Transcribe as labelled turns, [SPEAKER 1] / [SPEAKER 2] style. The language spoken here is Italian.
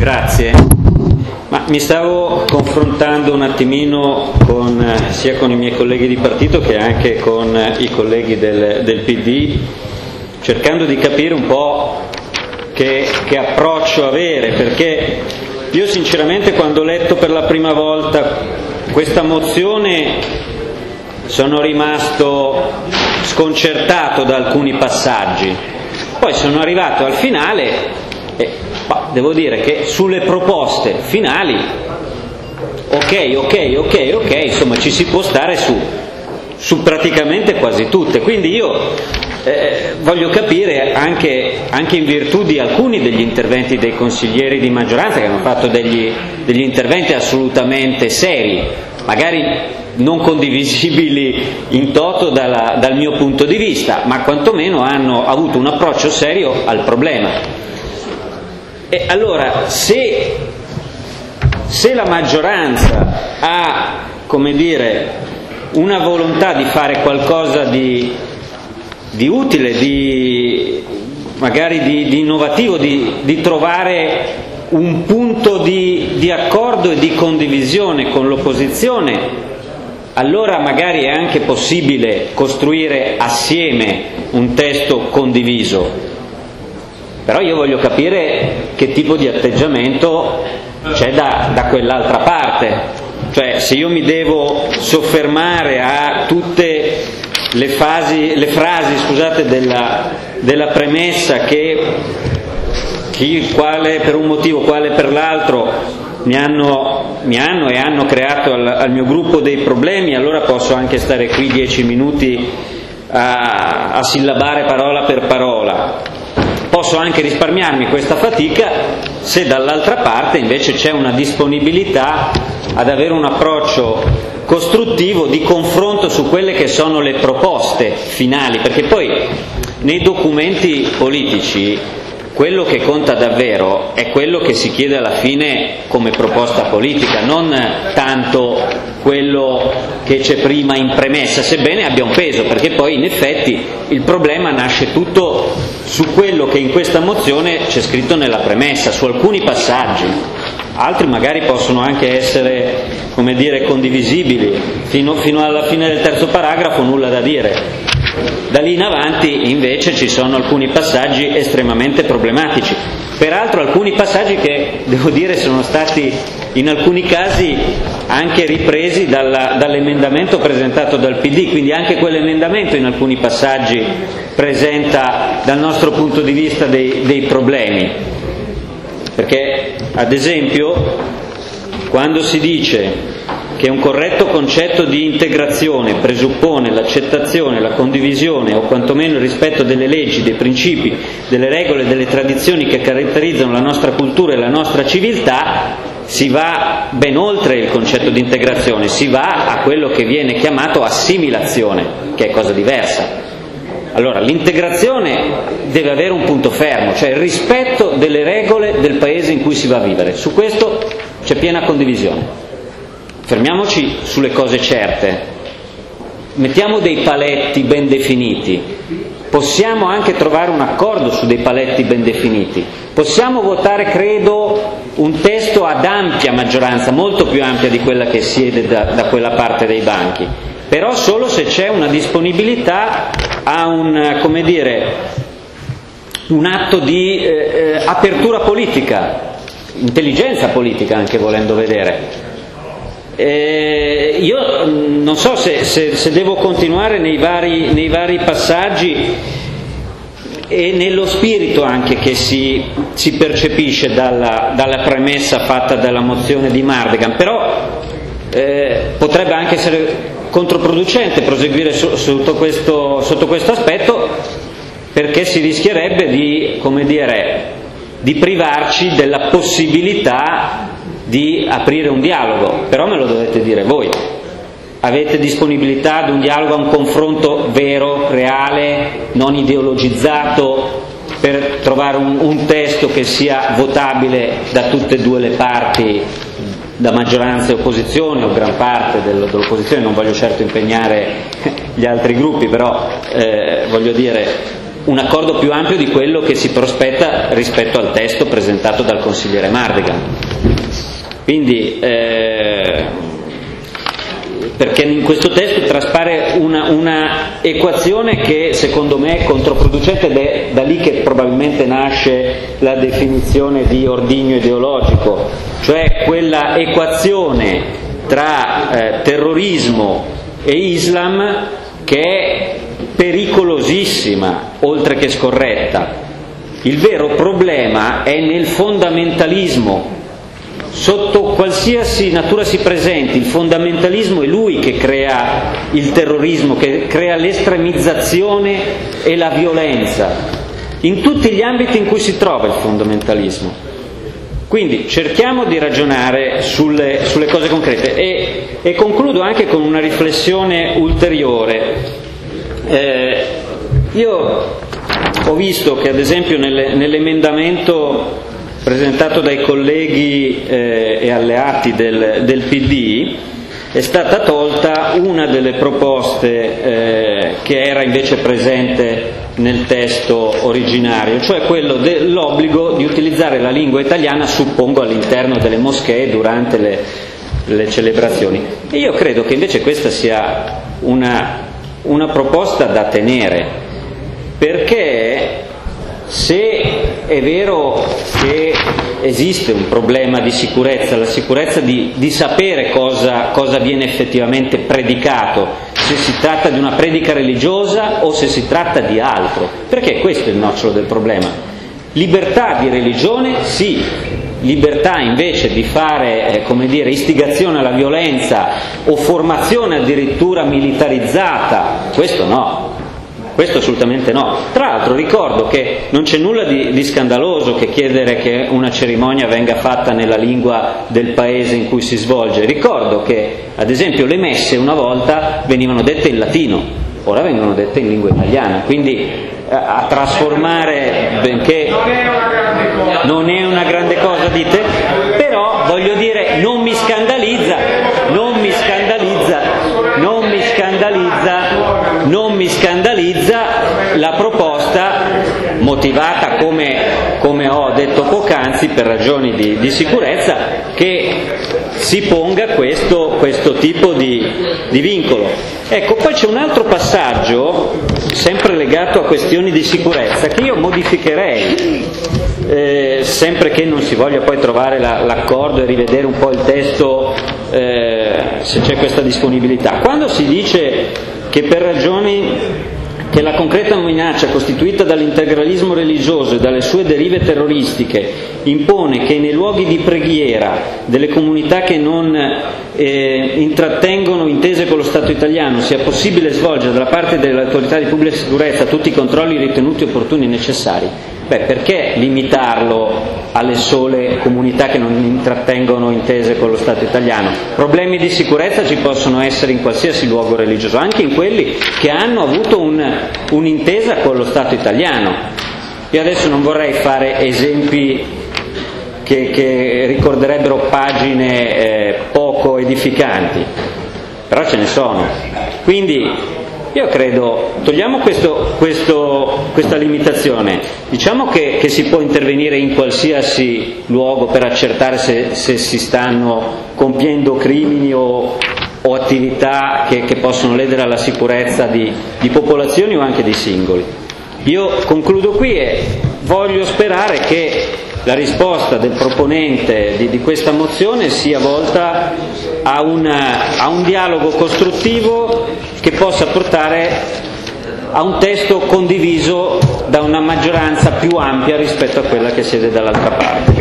[SPEAKER 1] Grazie. Ma mi stavo confrontando un attimino sia con i miei colleghi di partito che anche con i colleghi del PD, cercando di capire un po' che approccio avere, perché io sinceramente quando ho letto per la prima volta questa mozione sono rimasto sconcertato da alcuni passaggi, poi sono arrivato al finale e devo dire che sulle proposte finali ok, insomma ci si può stare su praticamente quasi tutte, quindi io voglio capire anche in virtù di alcuni degli interventi dei consiglieri di maggioranza che hanno fatto degli interventi assolutamente seri, magari non condivisibili in toto dal mio punto di vista, ma quantomeno hanno avuto un approccio serio al problema. E allora, se la maggioranza ha, come dire, una volontà di fare qualcosa di utile, magari di innovativo, di trovare un punto di accordo e di condivisione con l'opposizione, allora magari è anche possibile costruire assieme un testo condiviso. Però io voglio capire che tipo di atteggiamento c'è da quell'altra parte, cioè se io mi devo soffermare a tutte le frasi della premessa che quale per un motivo, quale per l'altro mi hanno creato al mio gruppo dei problemi, allora posso anche stare qui 10 minuti a sillabare parola per parola. Posso anche risparmiarmi questa fatica se dall'altra parte invece c'è una disponibilità ad avere un approccio costruttivo di confronto su quelle che sono le proposte finali, perché poi nei documenti politici quello che conta davvero è quello che si chiede alla fine come proposta politica, non tanto quello che c'è prima in premessa, sebbene abbia un peso, perché poi in effetti il problema nasce tutto su quello che in questa mozione c'è scritto nella premessa, su alcuni passaggi, altri magari possono anche essere, come dire, condivisibili, fino alla fine del terzo paragrafo nulla da dire. Da lì in avanti invece ci sono alcuni passaggi estremamente problematici, peraltro alcuni passaggi che devo dire sono stati in alcuni casi anche ripresi dall'emendamento presentato dal PD, quindi anche quell'emendamento in alcuni passaggi presenta dal nostro punto di vista dei problemi, perché ad esempio quando si dice che un corretto concetto di integrazione presuppone l'accettazione, la condivisione o quantomeno il rispetto delle leggi, dei principi, delle regole e delle tradizioni che caratterizzano la nostra cultura e la nostra civiltà, si va ben oltre il concetto di integrazione, si va a quello che viene chiamato assimilazione, che è cosa diversa. Allora, l'integrazione deve avere un punto fermo, cioè il rispetto delle regole del paese in cui si va a vivere. Su questo c'è piena condivisione. Fermiamoci sulle cose certe, mettiamo dei paletti ben definiti, possiamo anche trovare un accordo su dei paletti ben definiti, possiamo votare, credo, un testo ad ampia maggioranza, molto più ampia di quella che siede da quella parte dei banchi, però solo se c'è una disponibilità a un atto di apertura politica, intelligenza politica anche volendo vedere. Io non so se devo continuare nei vari passaggi e nello spirito anche che si percepisce dalla premessa fatta dalla mozione di Mardegan, però potrebbe anche essere controproducente proseguire sotto questo aspetto, perché si rischierebbe di privarci della possibilità di aprire un dialogo, però me lo dovete dire voi. Avete disponibilità ad un dialogo, a un confronto vero, reale, non ideologizzato, per trovare un testo che sia votabile da tutte e due le parti, da maggioranza e opposizione, o gran parte dell'opposizione? Non voglio certo impegnare gli altri gruppi, però voglio dire, un accordo più ampio di quello che si prospetta rispetto al testo presentato dal consigliere Mardigan. Quindi perché in questo testo traspare una equazione che secondo me è controproducente, ed è da lì che probabilmente nasce la definizione di ordigno ideologico, cioè quella equazione tra terrorismo e Islam che è pericolosissima oltre che scorretta. Il vero problema è nel fondamentalismo. Sotto qualsiasi natura si presenti, il fondamentalismo è lui che crea il terrorismo, che crea l'estremizzazione e la violenza, in tutti gli ambiti in cui si trova il fondamentalismo. Quindi cerchiamo di ragionare sulle cose concrete e concludo anche con una riflessione ulteriore. Io ho visto che ad esempio nell'emendamento presentato dai colleghi e alleati del PD è stata tolta una delle proposte che era invece presente nel testo originario, cioè quello dell'obbligo di utilizzare la lingua italiana, suppongo, all'interno delle moschee durante le celebrazioni. E io credo che invece questa sia una proposta da tenere, perché se è vero che esiste un problema di sicurezza, la sicurezza di sapere cosa viene effettivamente predicato, se si tratta di una predica religiosa o se si tratta di altro, perché questo è il nocciolo del problema. Libertà di religione sì, libertà invece di fare istigazione alla violenza o formazione addirittura militarizzata, questo no. Questo assolutamente no. Tra l'altro ricordo che non c'è nulla di scandaloso che chiedere che una cerimonia venga fatta nella lingua del paese in cui si svolge. Ricordo che ad esempio le messe una volta venivano dette in latino, ora vengono dette in lingua italiana, quindi a trasformare, benché non è una grande cosa, dite, però voglio dire, non mi scandalizza la proposta motivata, come ho detto poc'anzi, per ragioni di sicurezza, che si ponga questo tipo di vincolo. Ecco, poi c'è un altro passaggio sempre legato a questioni di sicurezza che io modificherei, sempre che non si voglia poi trovare l'accordo e rivedere un po' il testo, se c'è questa disponibilità. Quando si dice che per ragioni che la concreta minaccia costituita dall'integralismo religioso e dalle sue derive terroristiche impone che nei luoghi di preghiera delle comunità che non intrattengono intese con lo Stato italiano sia possibile svolgere da parte delle autorità di pubblica sicurezza tutti i controlli ritenuti opportuni e necessari, perché limitarlo alle sole comunità che non intrattengono intese con lo Stato italiano? Problemi di sicurezza ci possono essere in qualsiasi luogo religioso, anche in quelli che hanno avuto un'intesa con lo Stato italiano. Io adesso non vorrei fare esempi che ricorderebbero pagine poco edificanti, però ce ne sono. Quindi io credo, togliamo questa limitazione, diciamo che si può intervenire in qualsiasi luogo per accertare se si stanno compiendo crimini o attività che possono ledere la sicurezza di popolazioni o anche di singoli. Io concludo qui e voglio sperare che la risposta del proponente di questa mozione sia volta a un dialogo costruttivo che possa portare a un testo condiviso da una maggioranza più ampia rispetto a quella che siede dall'altra parte.